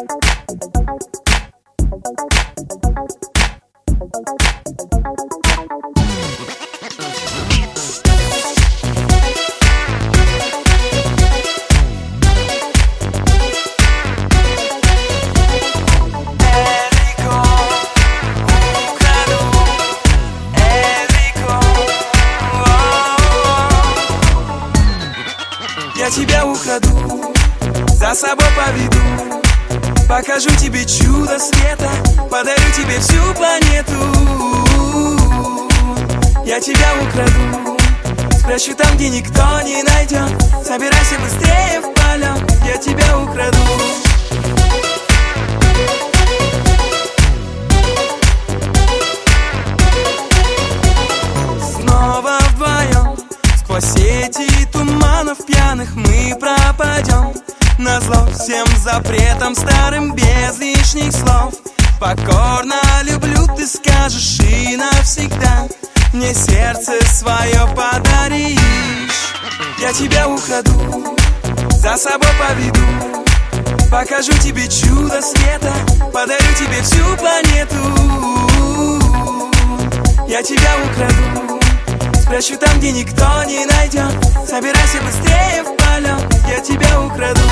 Я тебя украду, за собой поведу, покажу тебе чудо света, подарю тебе всю планету. Я тебя украду, спрячу там, где никто не найдет. Собирайся быстрее в полет, я тебя украду. Снова вдвоем сквозь сети туманов пьяных мы пропадем. Назло всем запретам старым без лишних слов. Покорно люблю, ты скажешь, и навсегда мне сердце свое подаришь. Я тебя украду, за собой поведу, покажу тебе чудо света, подарю тебе всю планету. Я тебя украду, спрячу там, где никто не найдет. Собирайся быстрее в полет, я тебя украду.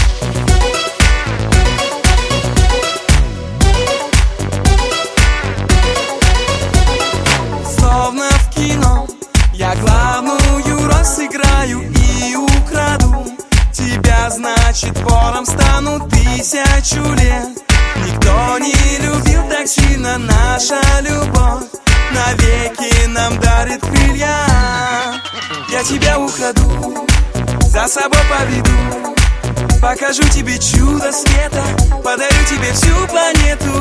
Словно в кино я главную роль сыграю и украду тебя, значит, вором стану 1000 лет. Никто не любил так сильно, наша любовь навеки нам дарит крылья. Я тебя украду, за собой поведу, покажу тебе чудо света, подарю тебе всю планету.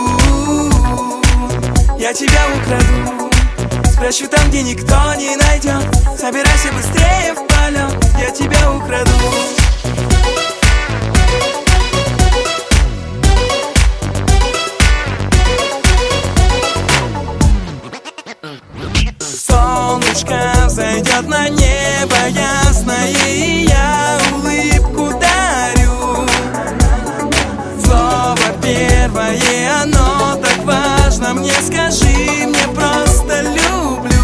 Я тебя украду, спрячу там, где никто не найдет. Собирайся быстрее в полет, я тебя украду. Солнышко взойдет на небо ясное, и я улыбку дарю. Слово первое, оно так важно мне, скажи мне просто люблю.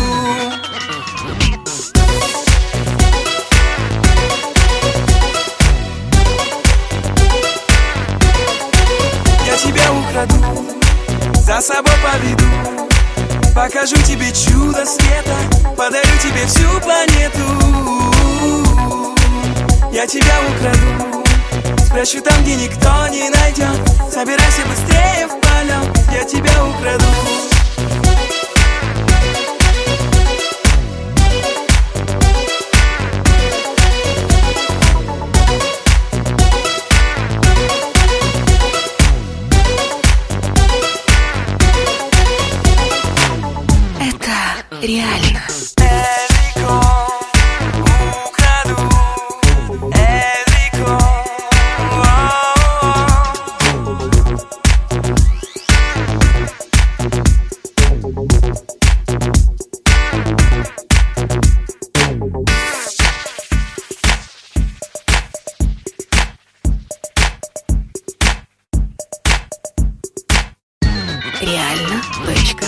Я тебя украду, за собой поведу, покажу тебе чудо света, подарю тебе всю планету. Я тебя украду, спрячу там, где никто не найдет. Собирайся быстрее в полет, я тебя украду. Реально. Эрико, украду, Эрико. Реально.